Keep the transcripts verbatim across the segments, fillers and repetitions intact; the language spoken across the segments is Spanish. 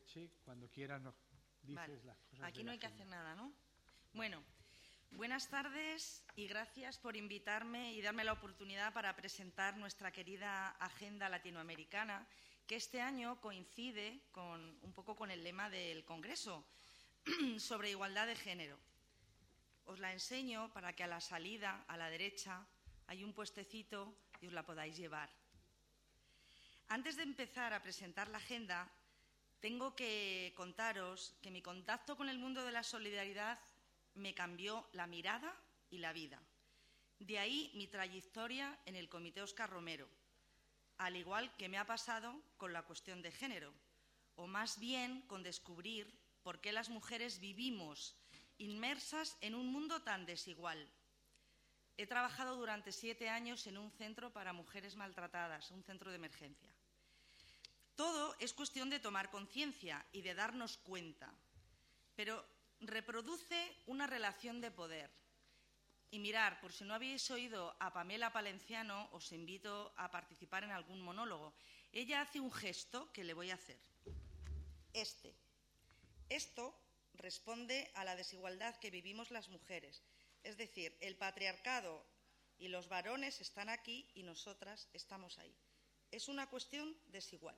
Meritxell, cuando quieras nos dices Vale. las cosas. Aquí de no la hay que agenda. hacer nada, ¿no? Bueno, buenas tardes y gracias por invitarme y darme la oportunidad para presentar nuestra querida Agenda Latinoamericana, que este año coincide con, un poco con el lema del Congreso sobre igualdad de género. Os la enseño para que a la salida, a la derecha, hay un puestecito y os la podáis llevar. Antes de empezar a presentar la agenda, tengo que contaros que mi contacto con el mundo de la solidaridad me cambió la mirada y la vida. De ahí mi trayectoria en el Comité Óscar Romero, al igual que me ha pasado con la cuestión de género, o más bien con descubrir por qué las mujeres vivimos inmersas en un mundo tan desigual. He trabajado durante siete años en un centro para mujeres maltratadas, un centro de emergencia. Todo es cuestión de tomar conciencia y de darnos cuenta, pero reproduce una relación de poder. Y mirar, por si no habéis oído a Pamela Palenciano, os invito a participar en algún monólogo. Ella hace un gesto que le voy a hacer. Este. Esto responde a la desigualdad que vivimos las mujeres. Es decir, el patriarcado y los varones están aquí y nosotras estamos ahí. Es una cuestión desigual.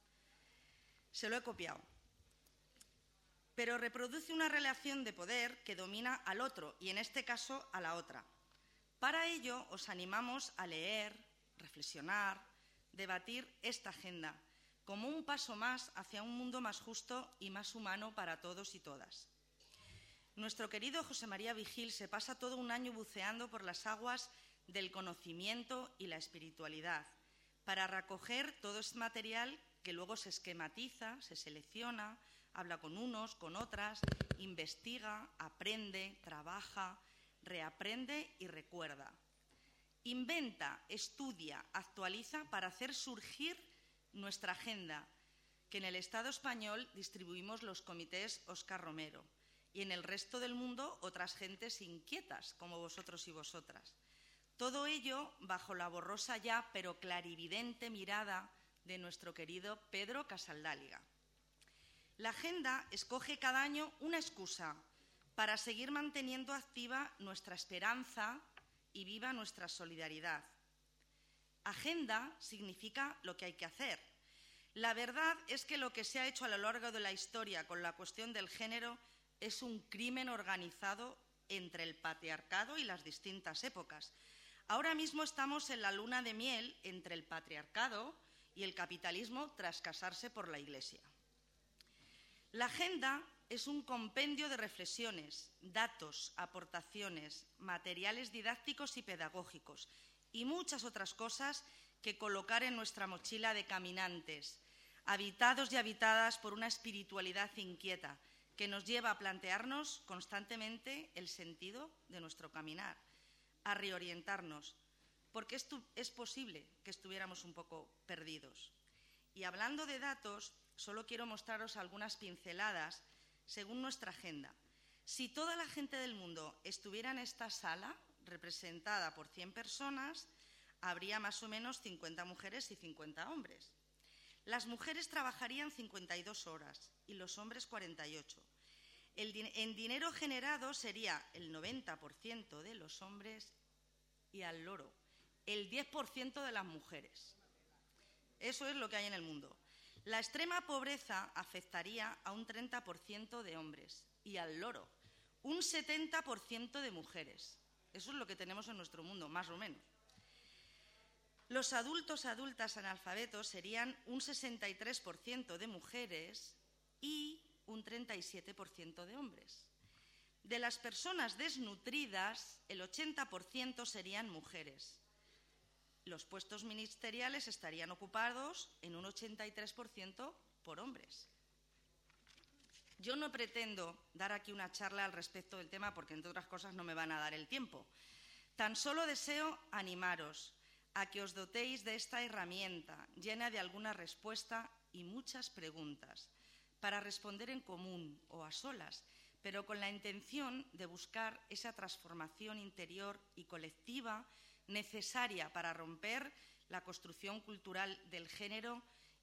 Se lo he copiado. Pero reproduce una relación de poder que domina al otro y, en este caso, a la otra. Para ello, os animamos a leer, reflexionar, debatir esta agenda como un paso más hacia un mundo más justo y más humano para todos y todas. Nuestro querido José María Vigil se pasa todo un año buceando por las aguas del conocimiento y la espiritualidad para recoger todo este material que luego se esquematiza, se selecciona, habla con unos, con otras, investiga, aprende, trabaja, reaprende y recuerda. Inventa, estudia, actualiza para hacer surgir nuestra agenda, que en el Estado español distribuimos los comités Óscar Romero y en el resto del mundo otras gentes inquietas como vosotros y vosotras. Todo ello bajo la borrosa ya pero clarividente mirada de nuestro querido Pedro Casaldáliga. La agenda escoge cada año una excusa para seguir manteniendo activa nuestra esperanza y viva nuestra solidaridad. Agenda significa lo que hay que hacer. La verdad es que lo que se ha hecho a lo largo de la historia con la cuestión del género es un crimen organizado entre el patriarcado y las distintas épocas. Ahora mismo estamos en la luna de miel entre el patriarcado y el capitalismo tras casarse por la Iglesia. La agenda es un compendio de reflexiones, datos, aportaciones, materiales didácticos y pedagógicos y muchas otras cosas que colocar en nuestra mochila de caminantes, habitados y habitadas por una espiritualidad inquieta que nos lleva a plantearnos constantemente el sentido de nuestro caminar, a reorientarnos, porque es posible que estuviéramos un poco perdidos. Y hablando de datos, solo quiero mostraros algunas pinceladas según nuestra agenda. Si toda la gente del mundo estuviera en esta sala, representada por cien personas, habría más o menos cincuenta mujeres y cincuenta hombres. Las mujeres trabajarían cincuenta y dos horas y los hombres cuarenta y ocho. El din- en dinero generado sería el noventa por ciento de los hombres y al loro, el diez por ciento de las mujeres. Eso es lo que hay en el mundo. La extrema pobreza afectaría a un treinta por ciento de hombres y al loro, un setenta por ciento de mujeres. Eso es lo que tenemos en nuestro mundo, más o menos. Los adultos adultas analfabetos serían un sesenta y tres por ciento de mujeres y un treinta y siete por ciento de hombres. De las personas desnutridas, el ochenta por ciento serían mujeres. Los puestos ministeriales estarían ocupados en un ochenta y tres por ciento por hombres. Yo no pretendo dar aquí una charla al respecto del tema porque, entre otras cosas, no me van a dar el tiempo. Tan solo deseo animaros a que os dotéis de esta herramienta llena de alguna respuesta y muchas preguntas para responder en común o a solas, pero con la intención de buscar esa transformación interior y colectiva necesaria para romper la construcción cultural del género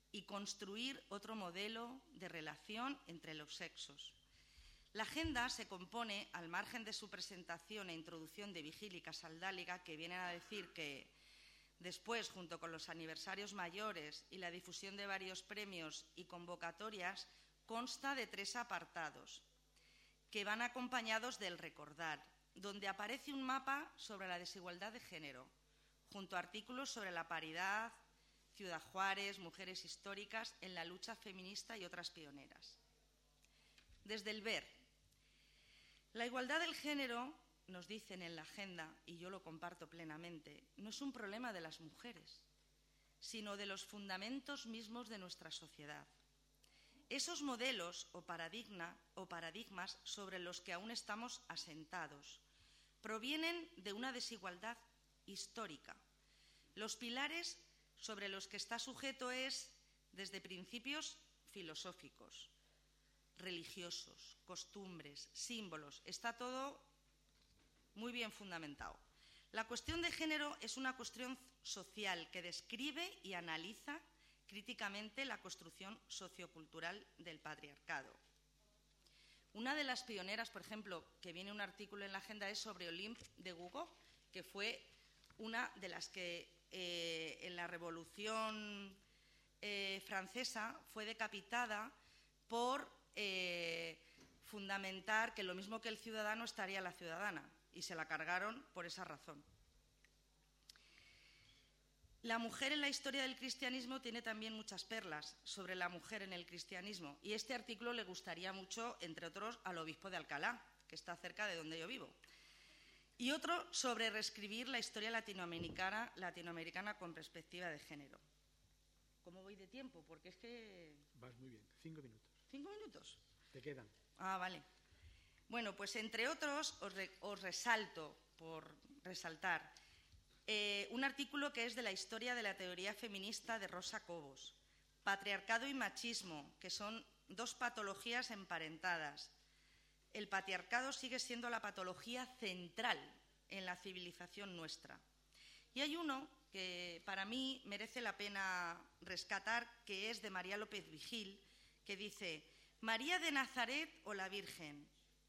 y construir otro modelo de relación entre los sexos. La agenda se compone, al margen de su presentación e introducción de Vigílica Saldáliga, que vienen a decir que después, junto con los aniversarios mayores y la difusión de varios premios y convocatorias, consta de tres apartados que van acompañados del recordar, donde aparece un mapa sobre la desigualdad de género, junto a artículos sobre la paridad, Ciudad Juárez, mujeres históricas en la lucha feminista y otras pioneras. Desde el ver, la igualdad del género, nos dicen en la agenda, y yo lo comparto plenamente, no es un problema de las mujeres, sino de los fundamentos mismos de nuestra sociedad. Esos modelos o, paradigma, o paradigmas sobre los que aún estamos asentados provienen de una desigualdad histórica. Los pilares sobre los que está sujeto es desde principios filosóficos, religiosos, costumbres, símbolos. Está todo muy bien fundamentado. La cuestión de género es una cuestión social que describe y analiza críticamente la construcción sociocultural del patriarcado. Una de las pioneras, por ejemplo, que viene un artículo en la agenda, es sobre Olympe de Gouges, que fue una de las que eh, en la Revolución eh, Francesa fue decapitada por eh, fundamentar que lo mismo que el ciudadano estaría la ciudadana, y se la cargaron por esa razón. La mujer en la historia del cristianismo tiene también muchas perlas sobre la mujer en el cristianismo, y este artículo le gustaría mucho, entre otros, al obispo de Alcalá, que está cerca de donde yo vivo. Y otro sobre reescribir la historia latinoamericana, latinoamericana con perspectiva de género. ¿Cómo voy de tiempo? Porque es que... Vas muy bien, cinco minutos. ¿Cinco minutos? Te quedan. Ah, vale. Bueno, pues entre otros os, re, os resalto, por resaltar, eh, un artículo que es de la historia de la teoría feminista de Rosa Cobos, Patriarcado y machismo, que son dos patologías emparentadas. El patriarcado sigue siendo la patología central en la civilización nuestra. Y hay uno que para mí merece la pena rescatar, que es de María López Vigil, que dice: María de Nazaret o la Virgen.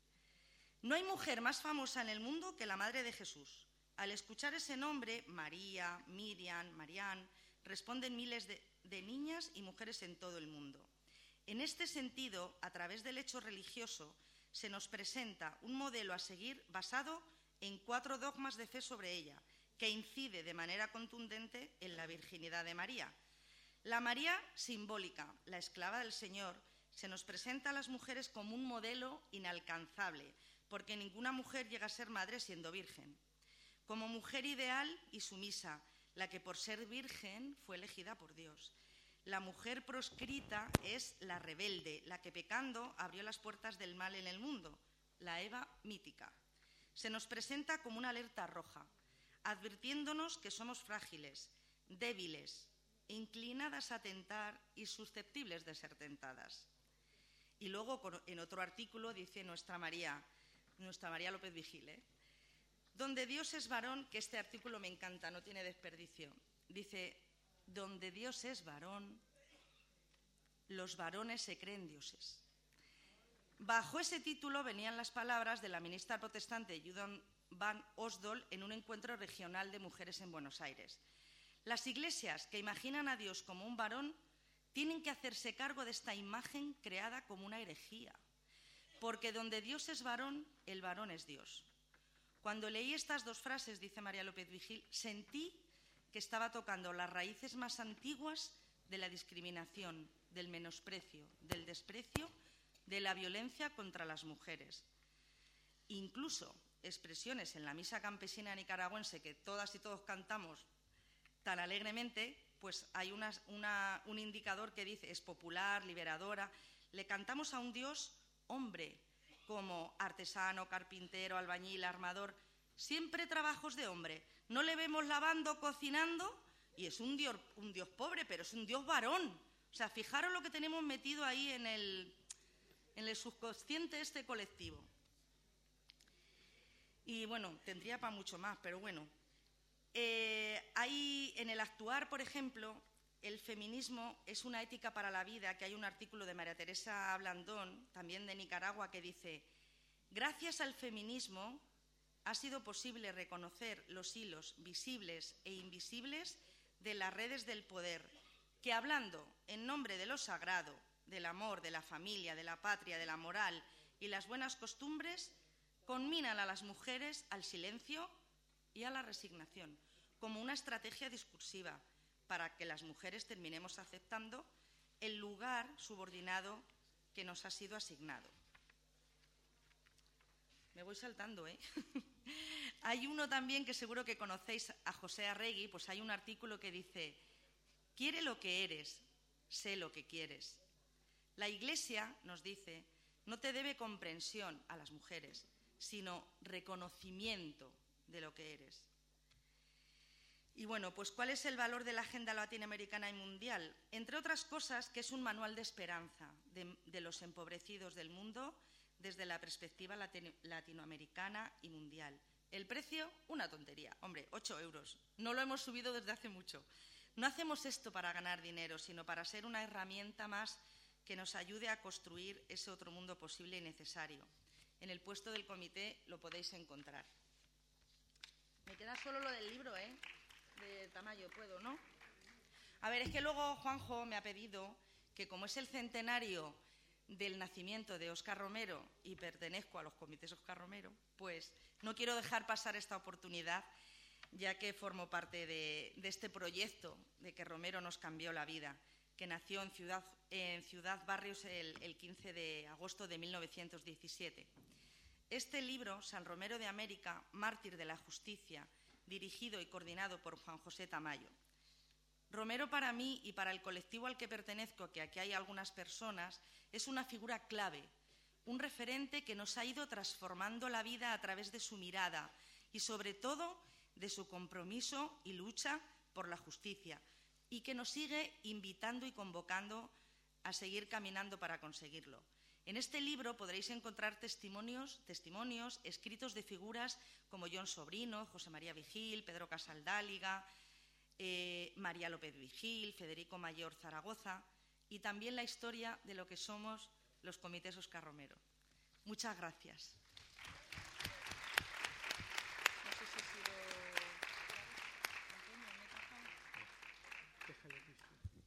No hay mujer más famosa en el mundo que la Madre de Jesús. Al escuchar ese nombre, María, Miriam, Marián, responden miles de, de niñas y mujeres en todo el mundo. En este sentido, a través del hecho religioso, se nos presenta un modelo a seguir basado en cuatro dogmas de fe sobre ella, que incide de manera contundente en la virginidad de María. La María simbólica, la esclava del Señor, se nos presenta a las mujeres como un modelo inalcanzable, porque ninguna mujer llega a ser madre siendo virgen. Como mujer ideal y sumisa, la que por ser virgen fue elegida por Dios. La mujer proscrita es la rebelde, la que pecando abrió las puertas del mal en el mundo, la Eva mítica. Se nos presenta como una alerta roja, advirtiéndonos que somos frágiles, débiles, inclinadas a tentar y susceptibles de ser tentadas. Y luego, en otro artículo, dice nuestra María, nuestra María López Vigil, ¿eh? Donde Dios es varón, que este artículo me encanta, no tiene desperdicio. Dice: donde Dios es varón, los varones se creen dioses. Bajo ese título venían las palabras de la ministra protestante Judith van Osdol en un encuentro regional de mujeres en Buenos Aires. Las iglesias que imaginan a Dios como un varón tienen que hacerse cargo de esta imagen creada como una herejía, porque donde Dios es varón, el varón es Dios. Cuando leí estas dos frases, dice María López Vigil, sentí que estaba tocando las raíces más antiguas de la discriminación, del menosprecio, del desprecio, de la violencia contra las mujeres. Incluso expresiones en la misa campesina nicaragüense que todas y todos cantamos tan alegremente, pues hay una, una, un indicador que dice es popular, liberadora. Le cantamos a un Dios hombre, como artesano, carpintero, albañil, armador, siempre trabajos de hombre. No le vemos lavando, cocinando, y es un dios, un dios pobre, pero es un Dios varón. O sea, fijaros lo que tenemos metido ahí en el, en el subconsciente este colectivo. Y bueno, tendría para mucho más, pero bueno. Eh, hay en el actuar, por ejemplo, el feminismo es una ética para la vida, que hay un artículo de María Teresa Blandón, también de Nicaragua, que dice: gracias al feminismo ha sido posible reconocer los hilos visibles e invisibles de las redes del poder, que hablando en nombre de lo sagrado, del amor, de la familia, de la patria, de la moral y las buenas costumbres, conminan a las mujeres al silencio y a la resignación, como una estrategia discursiva para que las mujeres terminemos aceptando el lugar subordinado que nos ha sido asignado. Me voy saltando, ¿eh? Hay uno también que seguro que conocéis, a José Arregui, pues hay un artículo que dice: quiere lo que eres, sé lo que quieres. La Iglesia, nos dice, no te debe comprensión a las mujeres, sino reconocimiento de lo que eres. Y bueno, pues ¿cuál es el valor de la agenda latinoamericana y mundial? Entre otras cosas, que es un manual de esperanza de, de los empobrecidos del mundo desde la perspectiva latino, latinoamericana y mundial. El precio, una tontería. Hombre, ocho euros. No lo hemos subido desde hace mucho. No hacemos esto para ganar dinero, sino para ser una herramienta más que nos ayude a construir ese otro mundo posible y necesario. En el puesto del comité lo podéis encontrar. Me queda solo lo del libro, ¿eh? De Tamayo, ¿puedo, no? A ver, es que luego Juanjo me ha pedido que, como es el centenario del nacimiento de Óscar Romero y pertenezco a los comités Óscar Romero, pues no quiero dejar pasar esta oportunidad, ya que formo parte de, de este proyecto de que Romero nos cambió la vida, que nació en Ciudad, en Ciudad Barrios el, el quince de agosto de mil novecientos diecisiete. Este libro, San Romero de América, mártir de la justicia, dirigido y coordinado por Juan José Tamayo. Romero, para mí y para el colectivo al que pertenezco, que aquí hay algunas personas, es una figura clave, un referente que nos ha ido transformando la vida a través de su mirada y, sobre todo, de su compromiso y lucha por la justicia, y que nos sigue invitando y convocando a seguir caminando para conseguirlo. En este libro podréis encontrar testimonios, testimonios escritos de figuras como John Sobrino, José María Vigil, Pedro Casaldáliga, eh, María López Vigil, Federico Mayor Zaragoza, y también la historia de lo que somos los comités Óscar Romero. Muchas gracias. No sé si ha sido... Antonio, ¿me he tapado? Déjalo listo.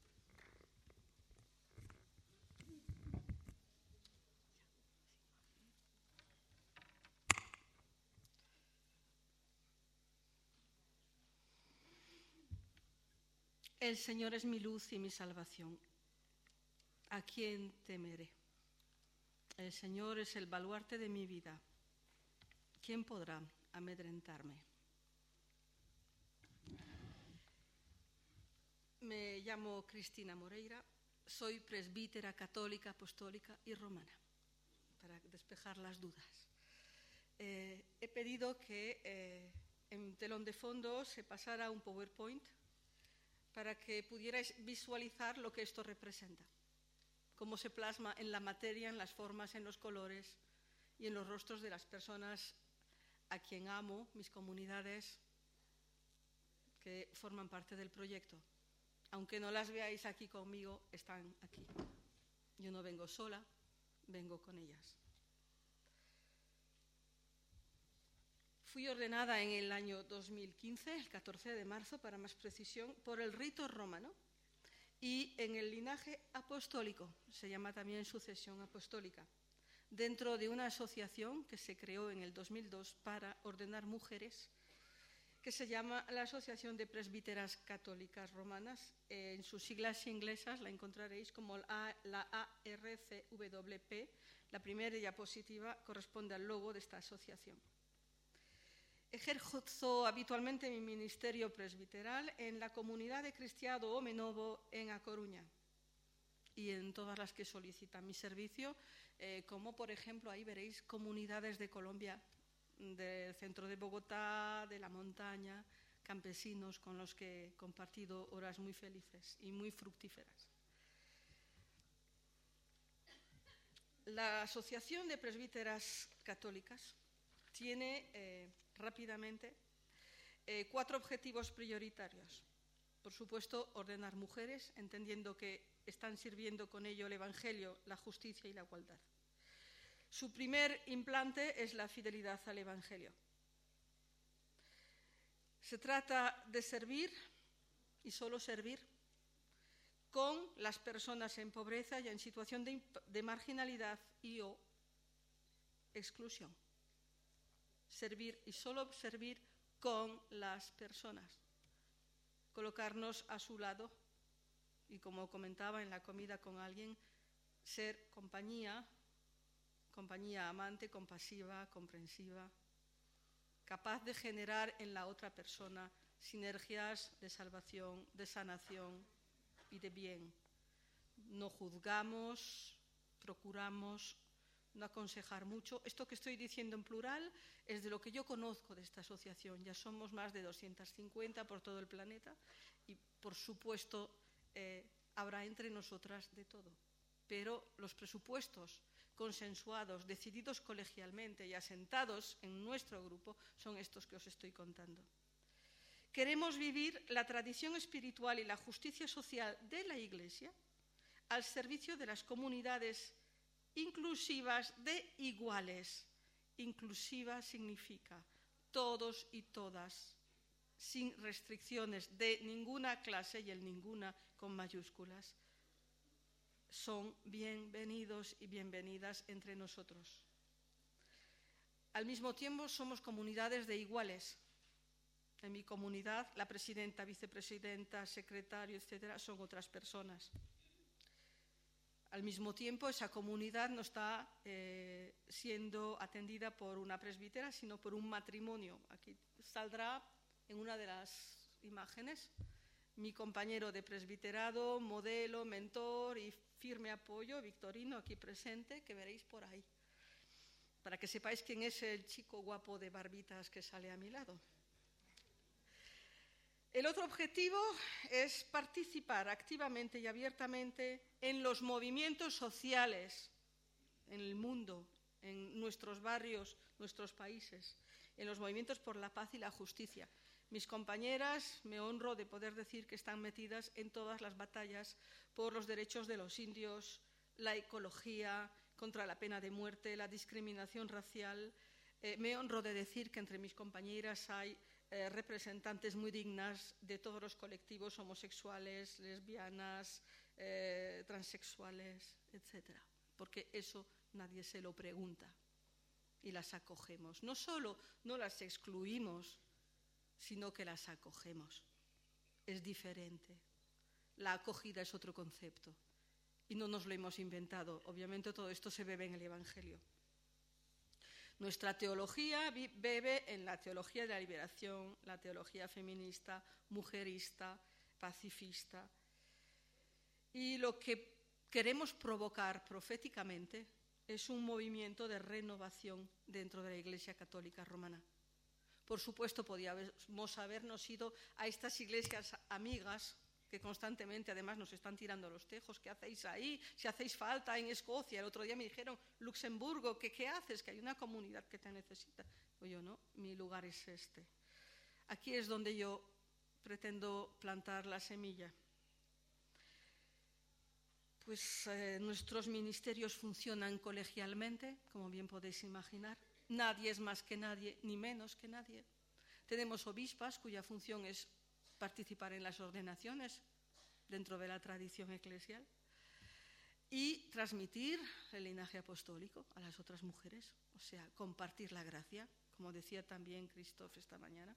El Señor es mi luz y mi salvación. ¿A quién temeré? El Señor es el baluarte de mi vida. ¿Quién podrá amedrentarme? Me llamo Cristina Moreira, soy presbítera católica, apostólica y romana, para despejar las dudas. Eh, he pedido que eh, en telón de fondo se pasara un PowerPoint para que pudierais visualizar lo que esto representa, cómo se plasma en la materia, en las formas, en los colores y en los rostros de las personas a quien amo, mis comunidades que forman parte del proyecto. Aunque no las veáis aquí conmigo, están aquí. Yo no vengo sola, vengo con ellas. Fui ordenada en el año dos mil quince, el catorce de marzo, para más precisión, por el rito romano y en el linaje apostólico, se llama también sucesión apostólica, dentro de una asociación que se creó en el dos mil dos para ordenar mujeres, que se llama la Asociación de Presbíteras Católicas Romanas. En sus siglas inglesas la encontraréis como la A R C W P. La primera diapositiva corresponde al logo de esta asociación. Ejerzo habitualmente mi ministerio presbiteral en la comunidad de Cristiado Omenovo en A Coruña y en todas las que solicitan mi servicio, eh, como por ejemplo ahí veréis comunidades de Colombia, del centro de Bogotá, de la montaña, campesinos con los que he compartido horas muy felices y muy fructíferas. La Asociación de Presbíteras Católicas tiene eh, rápidamente eh, cuatro objetivos prioritarios. Por supuesto, ordenar mujeres, entendiendo que están sirviendo con ello el Evangelio, la justicia y la igualdad. Su primer implante es la fidelidad al Evangelio. Se trata de servir, y solo servir, con las personas en pobreza y en situación de, de marginalidad y o exclusión. Servir y solo servir con las personas. Colocarnos a su lado y, como comentaba en la comida con alguien, ser compañía, compañía amante, compasiva, comprensiva, capaz de generar en la otra persona sinergias de salvación, de sanación y de bien. No juzgamos, procuramos no aconsejar mucho. Esto que estoy diciendo en plural es de lo que yo conozco de esta asociación. Ya somos más de doscientas cincuenta por todo el planeta y, por supuesto, eh, habrá entre nosotras de todo. Pero los presupuestos consensuados, decididos colegialmente y asentados en nuestro grupo son estos que os estoy contando. Queremos vivir la tradición espiritual y la justicia social de la Iglesia al servicio de las comunidades inclusivas de iguales. Inclusiva significa todos y todas, sin restricciones de ninguna clase, y el ninguna con mayúsculas. Son bienvenidos y bienvenidas entre nosotros. Al mismo tiempo, somos comunidades de iguales. En mi comunidad, la presidenta, vicepresidenta, secretario, etcétera, son otras personas. Al mismo tiempo, esa comunidad no está eh, siendo atendida por una presbítera, sino por un matrimonio. Aquí saldrá en una de las imágenes mi compañero de presbiterado, modelo, mentor y firme apoyo, Victorino, aquí presente, que veréis por ahí, para que sepáis quién es el chico guapo de barbitas que sale a mi lado. El otro objetivo es participar activamente y abiertamente en los movimientos sociales en el mundo, en nuestros barrios, nuestros países, en los movimientos por la paz y la justicia. Mis compañeras, me honro de poder decir que están metidas en todas las batallas por los derechos de los indios, la ecología, contra la pena de muerte, la discriminación racial. Eh, me honro de decir que entre mis compañeras hay eh, representantes muy dignas de todos los colectivos homosexuales, lesbianas, eh, transexuales, etcétera. Porque eso nadie se lo pregunta y las acogemos. No solo no las excluimos, sino que las acogemos. Es diferente. La acogida es otro concepto y no nos lo hemos inventado. Obviamente todo esto se bebe en el Evangelio. Nuestra teología bebe en la teología de la liberación, la teología feminista, mujerista, pacifista. Y lo que queremos provocar proféticamente es un movimiento de renovación dentro de la Iglesia Católica Romana. Por supuesto, podíamos habernos ido a estas iglesias amigas que constantemente además nos están tirando los tejos. ¿Qué hacéis ahí? Si hacéis falta en Escocia. El otro día me dijeron, Luxemburgo, ¿qué, qué haces? Que hay una comunidad que te necesita. Pues yo no, mi lugar es este. Aquí es donde yo pretendo plantar la semilla. Pues eh, nuestros ministerios funcionan colegialmente, como bien podéis imaginar. Nadie es más que nadie, ni menos que nadie. Tenemos obispas cuya función es participar en las ordenaciones dentro de la tradición eclesial y transmitir el linaje apostólico a las otras mujeres, o sea, compartir la gracia, como decía también Christoph esta mañana.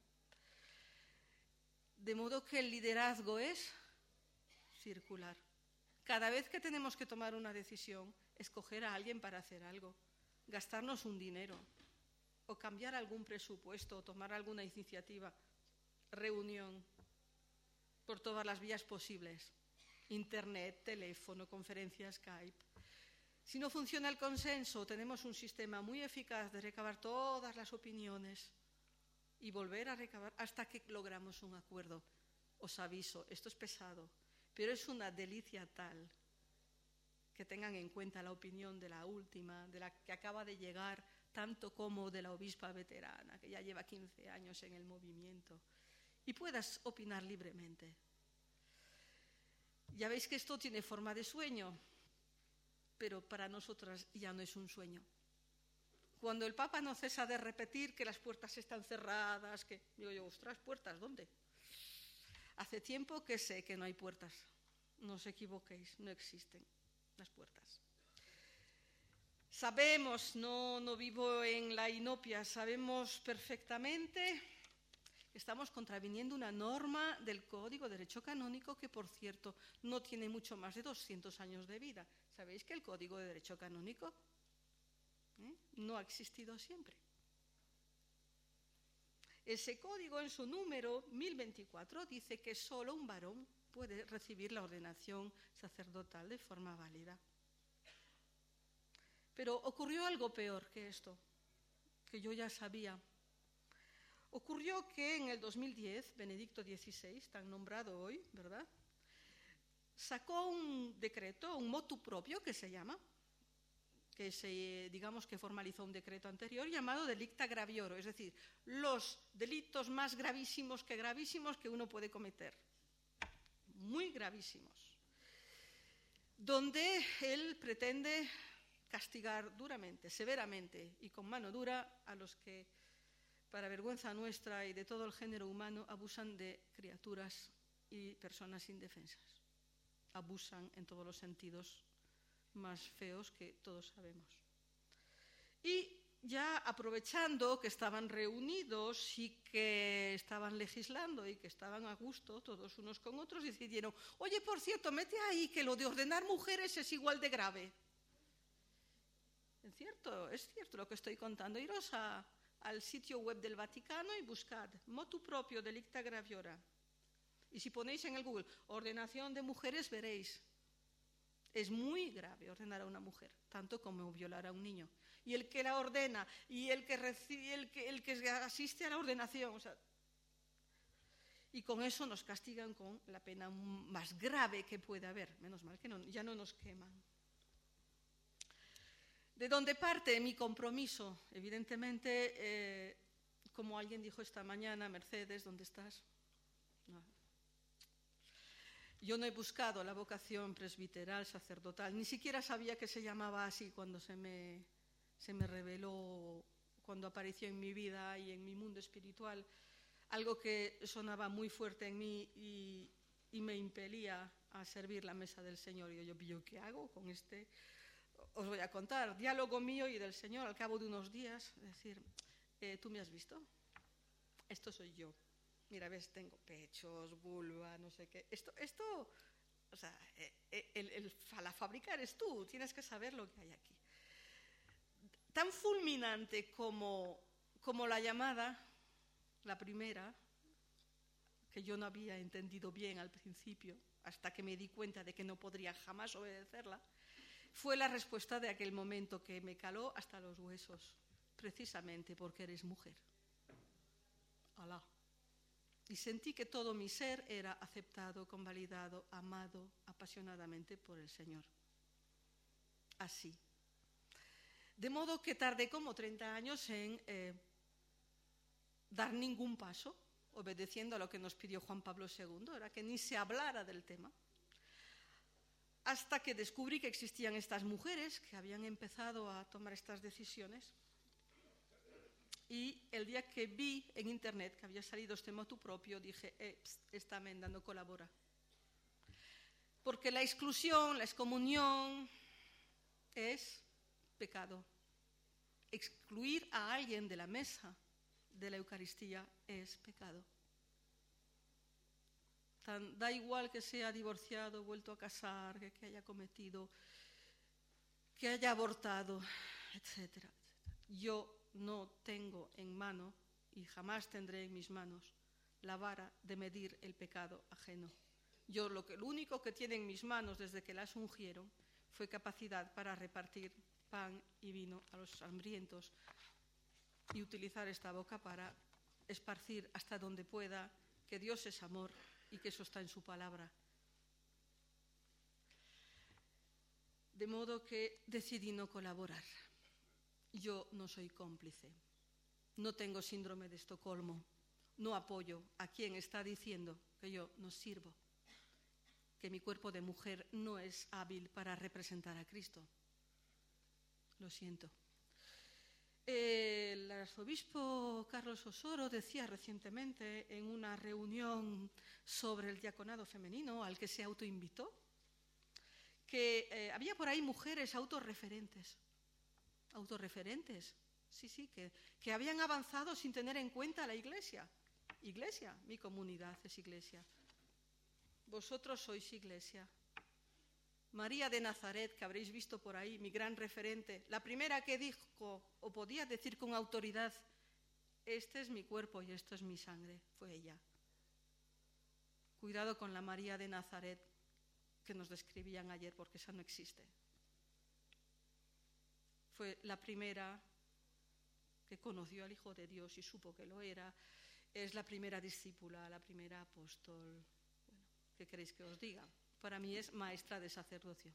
De modo que el liderazgo es circular. Cada vez que tenemos que tomar una decisión, escoger a alguien para hacer algo, gastarnos un dinero o cambiar algún presupuesto o tomar alguna iniciativa, reunión por todas las vías posibles, internet, teléfono, conferencia, Skype. Si no funciona el consenso, tenemos un sistema muy eficaz de recabar todas las opiniones y volver a recabar hasta que logramos un acuerdo. Os aviso, esto es pesado, pero es una delicia tal que tengan en cuenta la opinión de la última, de la que acaba de llegar, tanto como de la obispa veterana, que ya lleva quince años en el movimiento, y puedas opinar libremente. Ya veis que esto tiene forma de sueño, pero para nosotras ya no es un sueño. Cuando el Papa no cesa de repetir que las puertas están cerradas, que digo yo, ostras, ¿puertas dónde? Hace tiempo que sé que no hay puertas. No os equivoquéis, no existen las puertas. Sabemos, no, no vivo en la inopia, sabemos perfectamente que estamos contraviniendo una norma del Código de Derecho Canónico que, por cierto, no tiene mucho más de doscientos años de vida. ¿Sabéis que el Código de Derecho Canónico ¿eh? no ha existido siempre? Ese código, en su número mil veinticuatro, dice que solo un varón puede recibir la ordenación sacerdotal de forma válida. Pero ocurrió algo peor que esto, que yo ya sabía. Ocurrió que en el dos mil diez, Benedicto dieciséis, tan nombrado hoy, ¿verdad?, sacó un decreto, un motu propio que se llama, que se, digamos que formalizó un decreto anterior llamado delicta gravioro, es decir, los delitos más gravísimos que gravísimos que uno puede cometer, muy gravísimos, donde él pretende castigar duramente, severamente y con mano dura a los que, para vergüenza nuestra y de todo el género humano, abusan de criaturas y personas indefensas. Abusan en todos los sentidos más feos que todos sabemos. Y ya aprovechando que estaban reunidos y que estaban legislando y que estaban a gusto todos unos con otros, decidieron, oye, por cierto, mete ahí que lo de ordenar mujeres es igual de grave. Es cierto, es cierto lo que estoy contando. Iros a, al sitio web del Vaticano y buscad motu propio delicta graviora. Y si ponéis en el Google ordenación de mujeres, veréis. Es muy grave ordenar a una mujer, tanto como violar a un niño. Y el que la ordena, y el que, recibe, el que, el que asiste a la ordenación. O sea, y con eso nos castigan con la pena más grave que puede haber. Menos mal que no, ya no nos queman. ¿De dónde parte mi compromiso? Evidentemente, eh, como alguien dijo esta mañana, Mercedes, ¿dónde estás? No. Yo no he buscado la vocación presbiteral, sacerdotal, ni siquiera sabía que se llamaba así cuando se me, se me reveló, cuando apareció en mi vida y en mi mundo espiritual, algo que sonaba muy fuerte en mí y, y me impelía a servir la mesa del Señor. Y yo, yo, ¿qué hago con este? Os voy a contar, diálogo mío y del Señor al cabo de unos días, decir, eh, ¿tú me has visto? Esto soy yo. Mira, ves, tengo pechos, vulva, no sé qué. Esto, esto o sea, el, el, el, la fábrica eres tú, tienes que saber lo que hay aquí. Tan fulminante como, como la llamada, la primera, que yo no había entendido bien al principio, hasta que me di cuenta de que no podría jamás obedecerla, fue la respuesta de aquel momento que me caló hasta los huesos, precisamente porque eres mujer. Alá. Y sentí que todo mi ser era aceptado, convalidado, amado apasionadamente por el Señor. Así. De modo que tardé como treinta años en eh, dar ningún paso, obedeciendo a lo que nos pidió Juan Pablo segundo, era que ni se hablara del tema, hasta que descubrí que existían estas mujeres que habían empezado a tomar estas decisiones. Y el día que vi en internet que había salido este motu propio, dije, eh, pst, esta menda no colabora. Porque la exclusión, la excomunión es pecado. Excluir a alguien de la mesa de la Eucaristía es pecado. Tan, da igual que sea divorciado, vuelto a casar, que, que haya cometido, que haya abortado, etcétera, etcétera. Yo no tengo en mano, y jamás tendré en mis manos, la vara de medir el pecado ajeno. Yo lo, que, lo único que tiene en mis manos desde que las ungieron fue capacidad para repartir pan y vino a los hambrientos y utilizar esta boca para esparcir hasta donde pueda que Dios es amor y que eso está en su palabra. De modo que decidí no colaborar. Yo no soy cómplice, no tengo síndrome de Estocolmo, no apoyo a quien está diciendo que yo no sirvo. que mi cuerpo de mujer no es hábil para representar a Cristo. Lo siento. El arzobispo Carlos Osoro decía recientemente en una reunión sobre el diaconado femenino al que se autoinvitó que eh, había por ahí mujeres autorreferentes. Autorreferentes, sí, sí, que, que habían avanzado sin tener en cuenta la Iglesia. Iglesia, mi comunidad es Iglesia. Vosotros sois Iglesia. María de Nazaret, que habréis visto por ahí, mi gran referente, la primera que dijo o podía decir con autoridad, este es mi cuerpo y esto es mi sangre, fue ella. Cuidado con la María de Nazaret que nos describían ayer, porque esa no existe. Fue la primera que conoció al Hijo de Dios y supo que lo era. Es la primera discípula, la primera apóstol. Bueno, ¿qué queréis que os diga? Para mí es maestra de sacerdocio.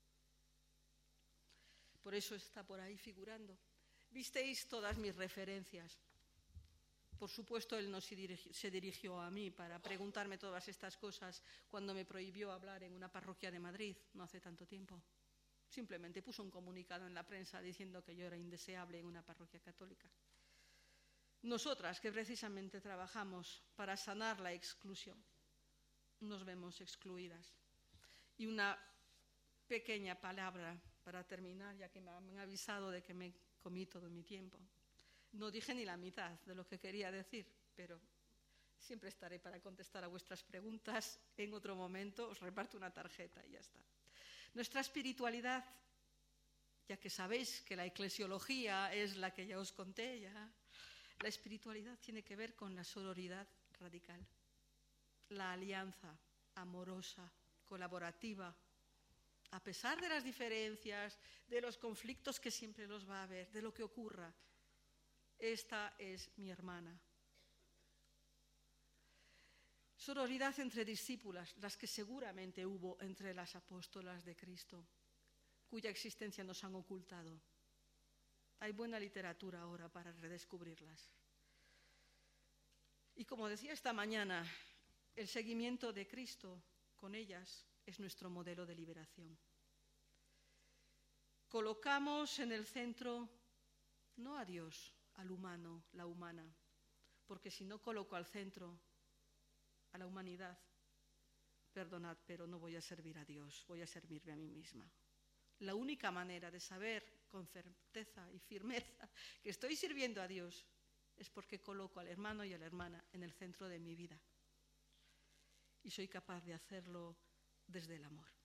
Por eso está por ahí figurando. Visteis todas mis referencias. Por supuesto, él no se dirigió, se dirigió a mí para preguntarme todas estas cosas cuando me prohibió hablar en una parroquia de Madrid, no hace tanto tiempo. Simplemente puso un comunicado en la prensa diciendo que yo era indeseable en una parroquia católica. Nosotras, que precisamente trabajamos para sanar la exclusión, nos vemos excluidas. Y una pequeña palabra para terminar, ya que me han avisado de que me comí todo mi tiempo. No dije ni la mitad de lo que quería decir, pero siempre estaré para contestar a vuestras preguntas. En otro momento os reparto una tarjeta y ya está. Nuestra espiritualidad, ya que sabéis que la eclesiología es la que ya os conté, ya, la espiritualidad tiene que ver con la sororidad radical, la alianza amorosa, colaborativa, a pesar de las diferencias, de los conflictos que siempre los va a haber, de lo que ocurra. Esta es mi hermana. Sororidad entre discípulas, las que seguramente hubo entre las apóstolas de Cristo, cuya existencia nos han ocultado. Hay buena literatura ahora para redescubrirlas. Y como decía esta mañana, el seguimiento de Cristo con ellas es nuestro modelo de liberación. Colocamos en el centro no a Dios, al humano, la humana, porque si no coloco al centro a la humanidad, perdonad, pero no voy a servir a Dios, voy a servirme a mí misma. La única manera de saber con certeza y firmeza que estoy sirviendo a Dios es porque coloco al hermano y a la hermana en el centro de mi vida. Y soy capaz de hacerlo desde el amor.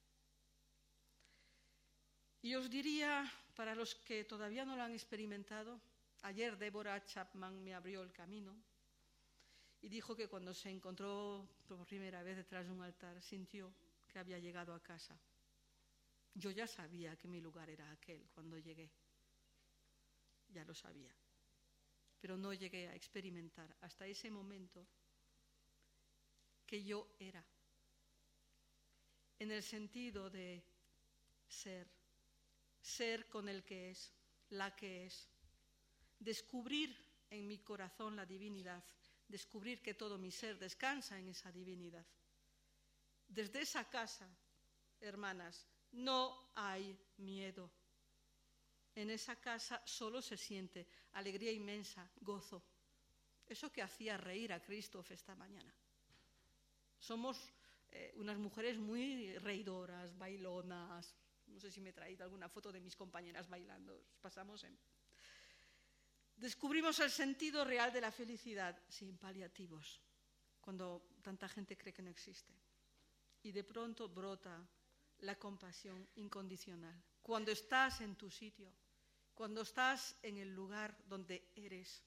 Y os diría, para los que todavía no lo han experimentado, ayer Deborah Chapman me abrió el camino y dijo que cuando se encontró por primera vez detrás de un altar sintió que había llegado a casa. Yo ya sabía que mi lugar era aquel cuando llegué, ya lo sabía, pero no llegué a experimentar hasta ese momento que yo era, en el sentido de ser, ser con el que es, la que es, descubrir en mi corazón la divinidad, descubrir que todo mi ser descansa en esa divinidad. Desde esa casa, hermanas, no hay miedo. En esa casa solo se siente alegría inmensa, gozo. Eso que hacía reír a Christoph esta mañana. Somos eh, unas mujeres muy reidoras, bailonas. No sé si me he traído alguna foto de mis compañeras bailando. Pasamos en... Descubrimos el sentido real de la felicidad sin paliativos, cuando tanta gente cree que no existe. Y de pronto brota la compasión incondicional. Cuando estás en tu sitio, cuando estás en el lugar donde eres,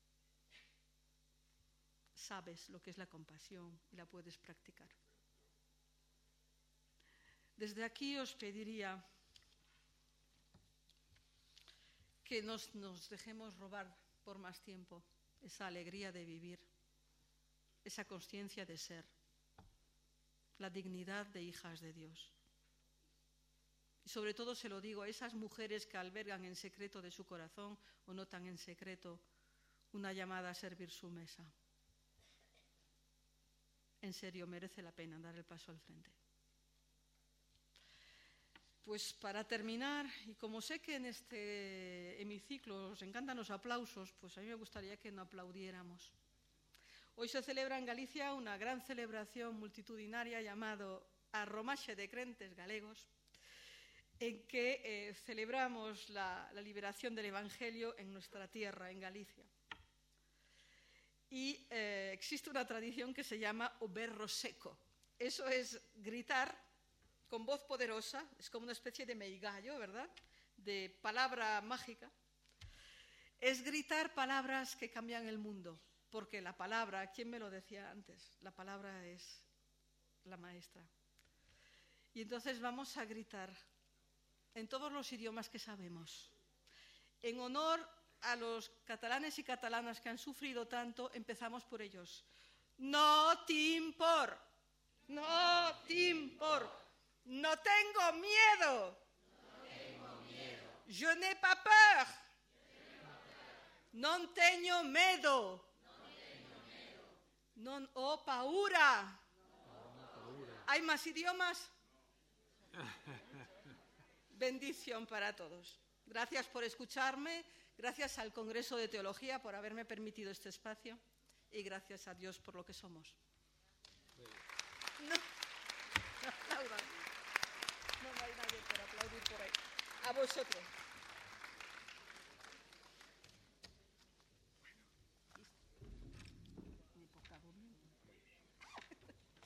sabes lo que es la compasión y la puedes practicar. Desde aquí os pediría que nos, nos dejemos robar por más tiempo esa alegría de vivir, esa conciencia de ser, la dignidad de hijas de Dios. Y sobre todo se lo digo a esas mujeres que albergan en secreto de su corazón o no tan en secreto una llamada a servir su mesa. En serio, merece la pena dar el paso al frente. pues para terminar, y como sé que en este hemiciclo os encantan los aplausos, pues a mí me gustaría que no aplaudiéramos. Hoy se celebra en Galicia una gran celebración multitudinaria llamado Arromaxe de Crentes Galegos, en que eh, celebramos la, la liberación del Evangelio en nuestra tierra, en Galicia. Y eh, existe una tradición que se llama o berro seco. Eso es gritar con voz poderosa, es como una especie de meigallo, ¿verdad?, de palabra mágica. Es gritar palabras que cambian el mundo, porque la palabra, ¿quién me lo decía antes? La palabra es la maestra. Y entonces vamos a gritar en todos los idiomas que sabemos. En honor a los catalanes y catalanas que han sufrido tanto, empezamos por ellos. No timpor, no timpor, no tengo miedo. No tengo miedo. Je n'ai pas peur. Non teño medo. Non ho paura. ¿Hay más idiomas? Bendición para todos. Gracias por escucharme, gracias al Congreso de Teología por haberme permitido este espacio y gracias a Dios por lo que somos. No, no aplaudan. No hay nadie para aplaudir por ahí. A vosotros.